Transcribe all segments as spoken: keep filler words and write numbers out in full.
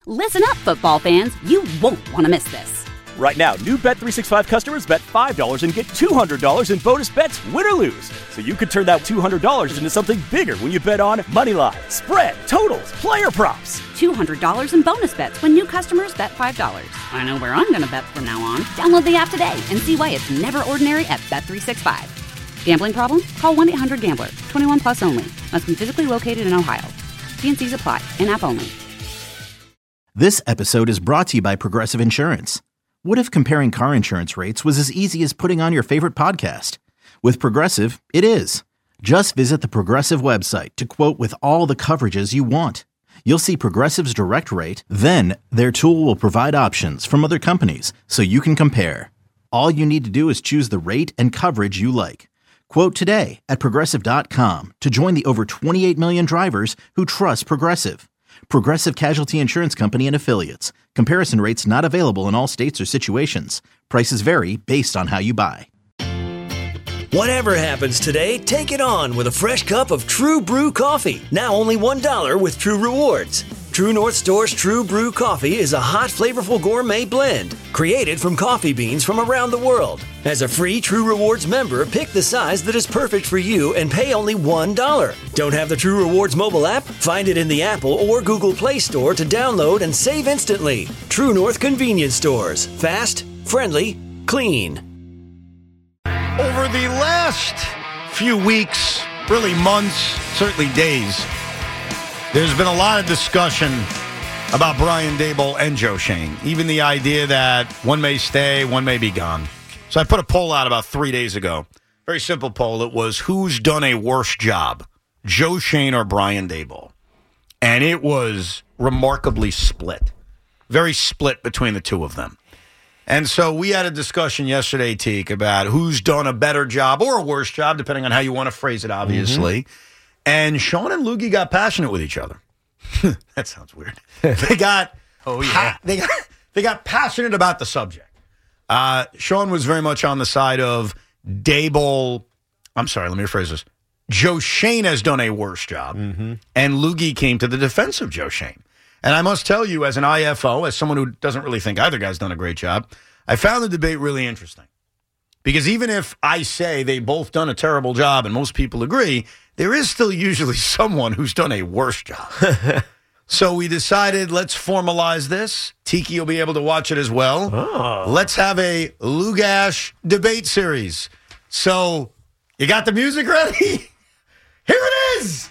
Listen up, football fans. You won't want to miss this. Right now, new Bet three sixty-five customers bet five dollars and get two hundred dollars in bonus bets, win or lose. So you could turn that two hundred dollars into something bigger when you bet on moneyline, spread, totals, player props. two hundred dollars in bonus bets when new customers bet five dollars. I know where I'm going to bet from now on. Download the app today and see why it's never ordinary at Bet three sixty-five. Gambling problem? Call one eight hundred gambler. twenty-one plus only. Must be physically located in Ohio. T and C's apply. In-app only. This episode is brought to you by Progressive Insurance. What if comparing car insurance rates was as easy as putting on your favorite podcast? With Progressive, it is. Just visit the Progressive website to quote with all the coverages you want. You'll see Progressive's direct rate, then their tool will provide options from other companies so you can compare. All you need to do is choose the rate and coverage you like. Quote today at Progressive dot com to join the over twenty-eight million drivers who trust Progressive. Progressive Casualty Insurance Company and Affiliates. Comparison rates not available in all states or situations. Prices vary based on how you buy. Whatever happens today, take it on with a fresh cup of True Brew coffee. Now only one dollar with True Rewards. True North Store's True Brew coffee is a hot, flavorful gourmet blend created from coffee beans from around the world. As a free True Rewards member, pick the size that is perfect for you and pay only one dollar. Don't have the True Rewards mobile app? Find it in the Apple or Google Play Store to download and save instantly. True North Convenience Stores. Fast, friendly, clean. Over the last few weeks, really months, certainly days, there's been a lot of discussion about Brian Daboll and Joe Schoen. Even the idea that one may stay, one may be gone. So I put a poll out about three days ago. Very simple poll. It was, who's done a worse job, Joe Schoen or Brian Daboll? And it was remarkably split. Very split between the two of them. And so we had a discussion yesterday, Teak, about who's done a better job or a worse job, depending on how you want to phrase it, obviously. Mm-hmm. And Sean and Loogie got passionate with each other. That sounds weird. They got, oh yeah, pa- they got they got passionate about the subject. Uh, Sean was very much on the side of Daboll. I'm sorry, let me rephrase this. Joe Schoen has done a worse job, mm-hmm. and Loogie came to the defense of Joe Schoen. And I must tell you, as an I F O, as someone who doesn't really think either guy's done a great job, I found the debate really interesting. Because even if I say they both done a terrible job and most people agree, there is still usually someone who's done a worse job. So we decided, let's formalize this. Tiki will be able to watch it as well. Oh. Let's have a Lugash debate series. So you got the music ready? Here it is!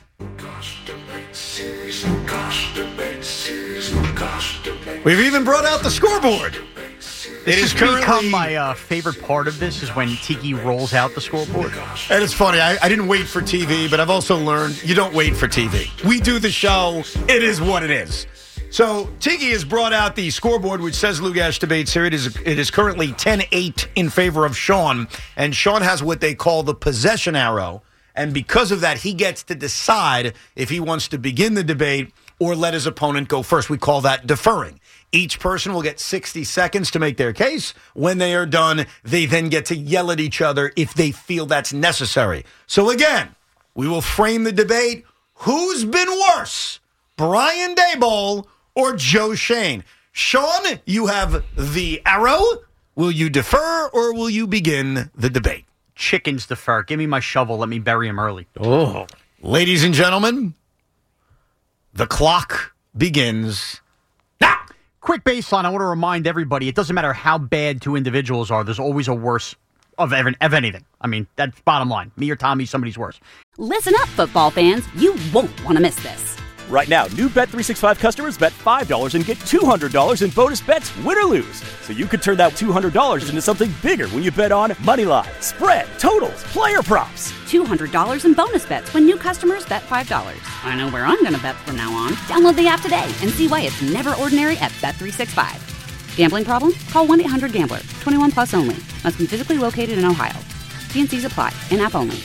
We've even brought out the scoreboard. It is has currently become my uh, favorite part of this is when Tiki rolls out the scoreboard. And it's funny. I, I didn't wait for T V, but I've also learned you don't wait for T V. We do the show. It is what it is. So Tiki has brought out the scoreboard, which says Lugash Debate Series. It is, it is currently ten eight in favor of Sean. And Sean has what they call the possession arrow. And because of that, he gets to decide if he wants to begin the debate or let his opponent go first. We call that deferring. Each person will get sixty seconds to make their case. When they are done, they then get to yell at each other if they feel that's necessary. So again, we will frame the debate. Who's been worse, Brian Daboll or Joe Schoen? Sean, you have the arrow. Will you defer or will you begin the debate? Chickens defer. Give me my shovel. Let me bury him early. Oh. Ladies and gentlemen, the clock begins now. Quick baseline, I want to remind everybody, it doesn't matter how bad two individuals are, there's always a worse of, ever, of anything. I mean, that's bottom line. Me or Tommy, somebody's worse. Listen up, football fans. You won't want to miss this. Right now, new Bet three sixty-five customers bet five dollars and get two hundred dollars in bonus bets, win or lose. So you could turn that two hundred dollars into something bigger when you bet on moneyline, spread, totals, player props. two hundred dollars in bonus bets when new customers bet five dollars. I know where I'm going to bet from now on. Download the app today and see why it's never ordinary at Bet three sixty-five. Gambling problem? Call one eight hundred gambler. twenty-one plus only. Must be physically located in Ohio. T and C's apply. In-app only.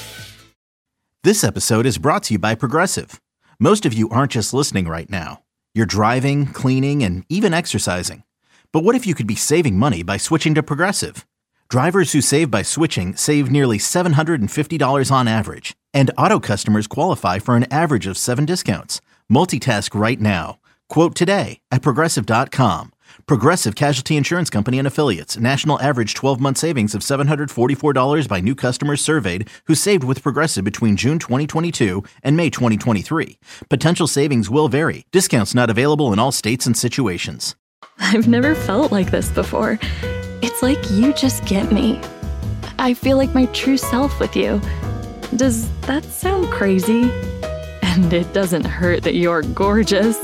This episode is brought to you by Progressive. Most of you aren't just listening right now. You're driving, cleaning, and even exercising. But what if you could be saving money by switching to Progressive? Drivers who save by switching save nearly seven hundred fifty dollars on average. And auto customers qualify for an average of seven discounts. Multitask right now. Quote today at Progressive dot com. Progressive Casualty Insurance Company and Affiliates. National average twelve-month savings of seven hundred forty-four dollars by new customers surveyed who saved with Progressive between June twenty twenty-two and May twenty twenty-three. Potential savings will vary. Discounts not available in all states and situations. I've never felt like this before. It's like you just get me. I feel like my true self with you. Does that sound crazy? And it doesn't hurt that you're gorgeous.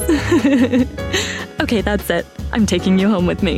Okay, that's it. I'm taking you home with me.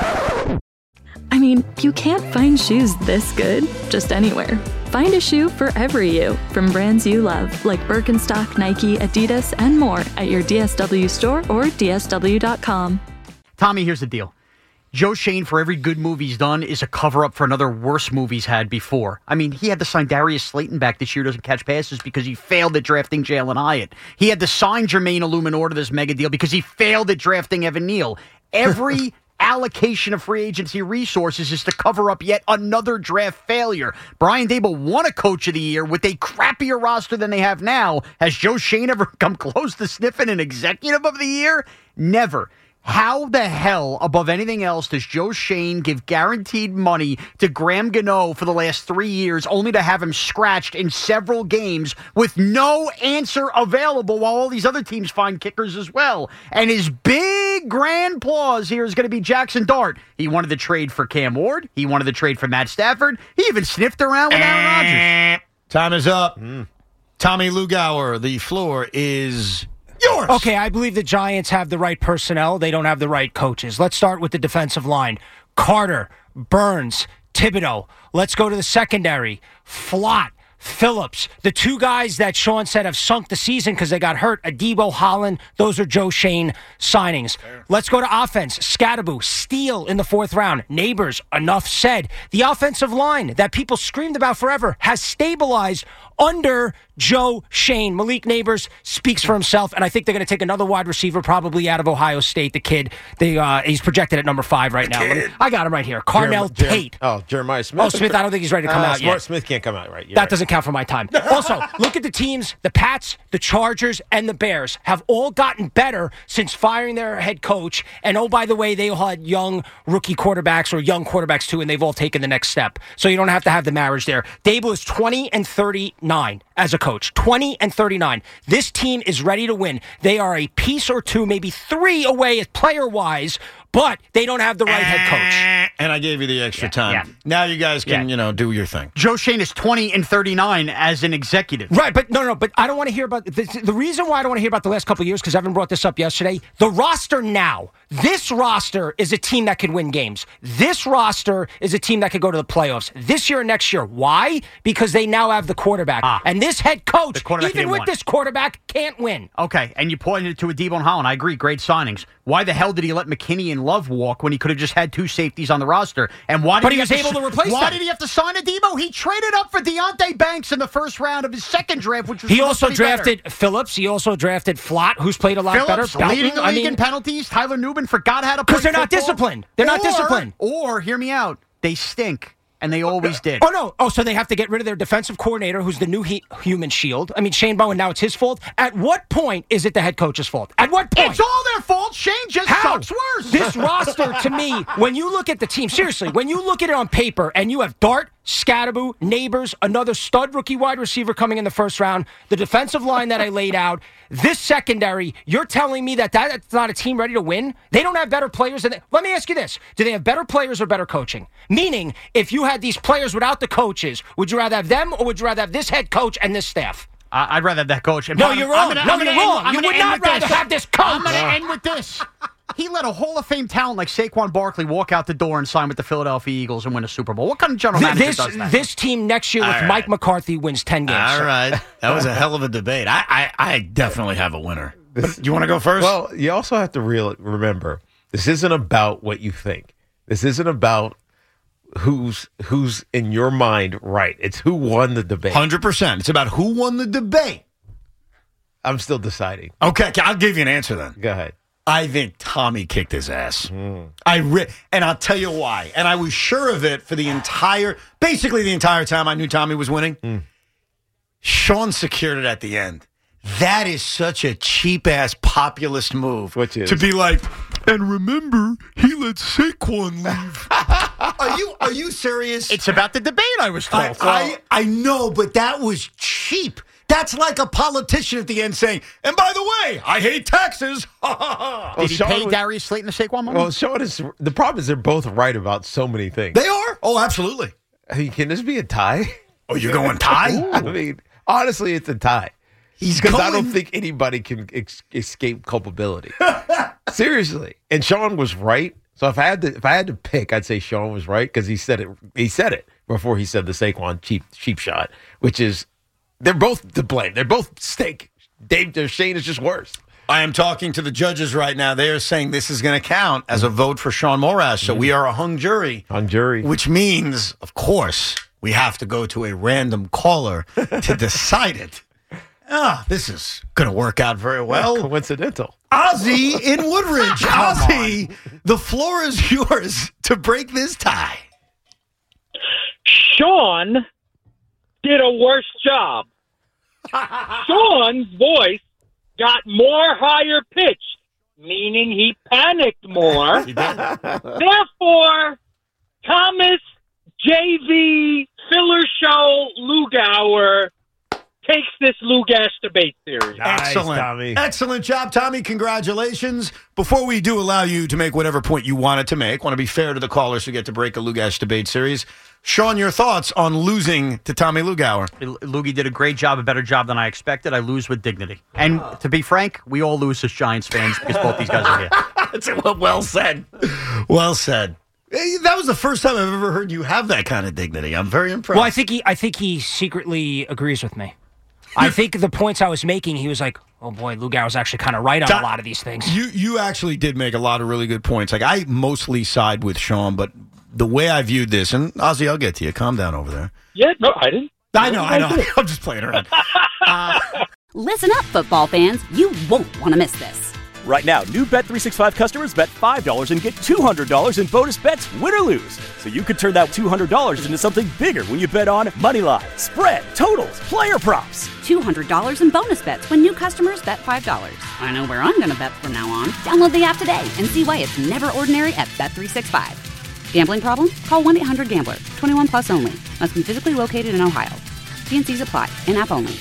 I mean, you can't find shoes this good just anywhere. Find a shoe for every you from brands you love, like Birkenstock, Nike, Adidas, and more at your D S W store or D S W dot com. Tommy, here's the deal. Joe Shane, for every good movie he's done, is a cover-up for another worse movie he's had before. I mean, he had to sign Darius Slayton back this year, doesn't catch passes because he failed at drafting Jalen Hyatt. He had to sign Jermaine Illuminor to this mega deal because he failed at drafting Evan Neal. Every allocation of free agency resources is to cover up yet another draft failure. Brian Daboll won a Coach of the Year with a crappier roster than they have now. Has Joe Shane ever come close to sniffing an Executive of the Year? Never. How the hell, above anything else, does Joe Shane give guaranteed money to Graham Gano for the last three years only to have him scratched in several games with no answer available while all these other teams find kickers as well? And his big grand applause here is going to be Jackson Dart. He wanted to trade for Cam Ward. He wanted to trade for Matt Stafford. He even sniffed around with Aaron Rodgers. Time is up. Mm. Tommy Lugauer, the floor is yours. Okay, I believe the Giants have the right personnel. They don't have the right coaches. Let's start with the defensive line. Carter, Burns, Thibodeau. Let's go to the secondary. Flott, Phillips. The two guys that Sean said have sunk the season because they got hurt, Adebo, Holland. Those are Joe Shane signings. Fair. Let's go to offense. Scatterbo, Steele in the fourth round. Neighbors, enough said. The offensive line that people screamed about forever has stabilized under Joe Shane. Malik Neighbors speaks for himself, and I think they're going to take another wide receiver probably out of Ohio State, the kid. They uh, He's projected at number five right now. Me, I got him right here. Carnell Jerem- Tate. Jerem- oh, Jeremiah Smith. Oh, Smith, I don't think he's ready to come uh, out yet. Smith can't come out right You're That right. doesn't count for my time. Also, look at the teams. The Pats, the Chargers, and the Bears have all gotten better since firing their head coach. And oh, by the way, they all had young rookie quarterbacks or young quarterbacks too, and they've all taken the next step. So you don't have to have the marriage there. Daboll is twenty and thirty-nine as a coach. twenty and thirty-nine. This team is ready to win. They are a piece or two, maybe three away player-wise, but they don't have the right head coach. And I gave you the extra Yeah, time. yeah. Now you guys can, Yeah. you know, do your thing. Joe Shane is twenty and thirty-nine as an executive. Right, but no, no, no, but I don't want to hear about the, the reason why I don't want to hear about the last couple of years, because Evan brought this up yesterday. The roster now, this roster is a team that can win games. This roster is a team that could go to the playoffs this year and next year. Why? Because they now have the quarterback. Ah. And this head coach, even even with won. this quarterback, can't win. Okay, and you pointed to Adebo and Holland. I agree, great signings. Why the hell did he let McKinney and Love walk when he could have just had two safeties on the roster? And why did But he, he was have able to, to replace Why them. did he have to sign Adebo? He traded up for Deontay Banks in the first round of his second draft, which was He supposed also to be drafted better. Phillips. He also drafted Flott, who's played a lot Phillips, better. Belton, leading the I league mean, in penalties. Tyler Newman forgot how to play because they're not football. disciplined. They're not Or- disciplined. Or, hear me out, they stink. And they always did. Oh, no. Oh, so they have to get rid of their defensive coordinator, who's the new he- human shield. I mean, Shane Bowen, now it's his fault. At what point is it the head coach's fault? At what point? It's all their fault. Shane just How? sucks worse. This roster, to me, when you look at the team, seriously, when you look at it on paper and you have Dart, Scatterbo, Neighbors, another stud rookie wide receiver coming in the first round, the defensive line that I laid out, this secondary, you're telling me that that's not a team ready to win? They don't have better players than they, let me ask you this. Do they have better players or better coaching? Meaning, if you had these players without the coaches, would you rather have them or would you rather have this head coach and this staff? I- I'd rather have that coach. And No, bottom- you're I'm wrong. gonna- No, I'm gonna you're end- wrong. I'm You gonna would end not with rather this. have this coach. I'm going to end with this. He let a Hall of Fame talent like Saquon Barkley walk out the door and sign with the Philadelphia Eagles and win a Super Bowl. What kind of general Th- manager This, does that? this team next year with All right. Mike McCarthy wins ten games. All right. That was a hell of a debate. I, I, I definitely have a winner. But you want to go first? Well, you also have to real, remember, this isn't about what you think. This isn't about who's who's in your mind right. It's who won the debate. one hundred percent. It's about who won the debate. I'm still deciding. Okay, I'll give you an answer then. Go ahead. I think Tommy kicked his ass. Mm. I re- and I'll tell you why. And I was sure of it for the entire, basically the entire time I knew Tommy was winning. Mm. Sean secured it at the end. That is such a cheap-ass populist move. Which is? To be like, and remember, he let Saquon leave. Are you are you serious? It's about the debate, I was told. I, I, I know, but that was cheap. That's like a politician at the end saying, and by the way, I hate taxes. Did he Sean pay was- Darius Slayton the Saquon money? Well, Sean is the problem is they're both right about so many things. They are? Oh, absolutely. I mean, can this be a tie? Oh, you're going tie? I mean, honestly, it's a tie. He's Because going... I don't think anybody can ex- escape culpability. Seriously. And Sean was right. So if I had to, if I had to pick, I'd say Sean was right because he said it. He said it before he said the Saquon cheap cheap shot, which is they're both to blame. They're both stink. Dave Shane is just worse. I am talking to the judges right now. They are saying this is going to count as a vote for Sean Morash. So we are a hung jury. Hung jury. Which means, of course, we have to go to a random caller to decide it. Ah, this is going to work out very well. Coincidental. Ozzy in Woodridge. Ozzy, the floor is yours to break this tie. Sean did a worse job. Sean's voice got more higher pitch, meaning he panicked more. Therefore, Thomas J V Filler Show Lugauer takes this Lugash debate series. Nice, Excellent. Tommy. Excellent job, Tommy. Congratulations. Before we do allow you to make whatever point you wanted to make, want to be fair to the callers who get to break a Lugash debate series. Sean, your thoughts on losing to Tommy Lugauer? Loogie did a great job, a better job than I expected. I lose with dignity. And to be frank, we all lose as Giants fans because both these guys are here. That's well said. Well said. Hey, that was the first time I've ever heard you have that kind of dignity. I'm very impressed. Well, I think he, I think he secretly agrees with me. I think the points I was making, he was like, "Oh boy, Lugauer was actually kind of right on Tom, a lot of these things." You you actually did make a lot of really good points. Like I mostly side with Sean, but the way I viewed this, and Ozzy, I'll get to you. Calm down over there. Yeah, no, I didn't. I know, I know. I'm just playing around. Uh, Listen up, football fans. You won't want to miss this. Right now, new Bet three sixty-five customers bet five dollars and get two hundred dollars in bonus bets, win or lose. So you could turn that two hundred dollars into something bigger when you bet on moneyline, spread, totals, player props. two hundred dollars in bonus bets when new customers bet five dollars. I know where I'm going to bet from now on. Download the app today and see why it's never ordinary at Bet three sixty-five. Gambling problem? Call one eight hundred gambler. twenty-one plus only. Must be physically located in Ohio. T and C's apply. In-app only.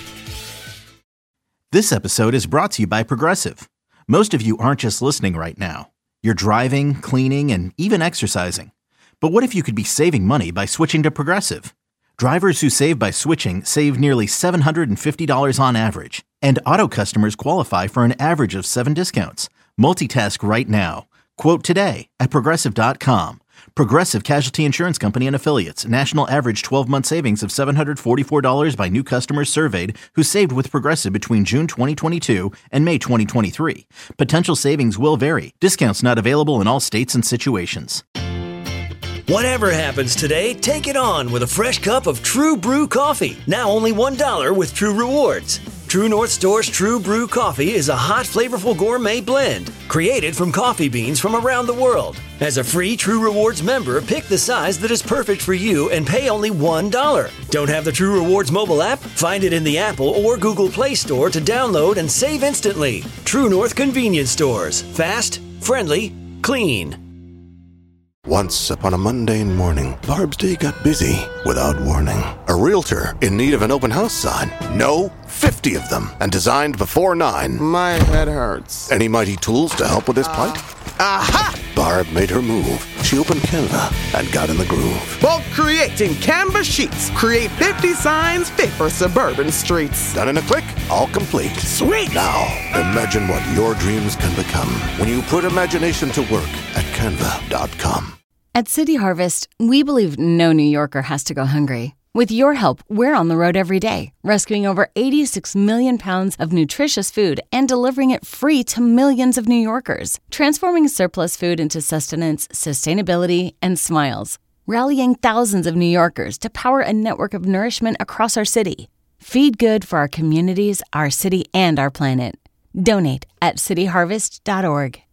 This episode is brought to you by Progressive. Most of you aren't just listening right now. You're driving, cleaning, and even exercising. But what if you could be saving money by switching to Progressive? Drivers who save by switching save nearly seven hundred fifty dollars on average. And auto customers qualify for an average of seven discounts. Multitask right now. Quote today at Progressive dot com. Progressive Casualty Insurance Company and Affiliates. National average twelve-month savings of seven hundred forty-four dollars by new customers surveyed who saved with Progressive between June twenty twenty-two and May twenty twenty-three. Potential savings will vary. Discounts not available in all states and situations. Whatever happens today, take it on with a fresh cup of True Brew coffee. Now only one dollar with True Rewards. True North Store's True Brew coffee is a hot, flavorful gourmet blend created from coffee beans from around the world. As a free True Rewards member, pick the size that is perfect for you and pay only one dollar. Don't have the True Rewards mobile app? Find it in the Apple or Google Play Store to download and save instantly. True North Convenience Stores. Fast, friendly, clean. Once upon a mundane morning, Barb's day got busy without warning. A realtor in need of an open house sign. No, fifty of them, and designed before nine. My head hurts. Any mighty tools to help with this plight? Aha! Barb made her move. She opened Canva and got in the groove. Bulk creating Canva sheets. Create fifty signs fit for suburban streets. Done in a click, all complete. Sweet! Now, imagine what your dreams can become when you put imagination to work at canva dot com. At City Harvest, we believe no New Yorker has to go hungry. With your help, we're on the road every day, rescuing over eighty-six million pounds of nutritious food and delivering it free to millions of New Yorkers, transforming surplus food into sustenance, sustainability, and smiles, rallying thousands of New Yorkers to power a network of nourishment across our city. Feed good for our communities, our city, and our planet. Donate at city harvest dot org.